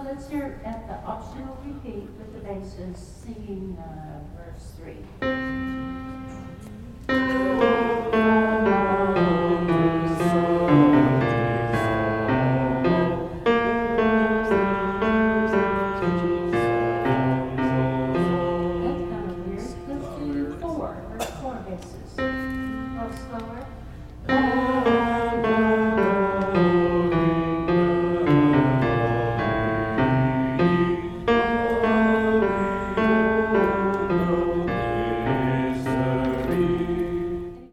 let's hear at the optional repeat with the basses singing verse 3.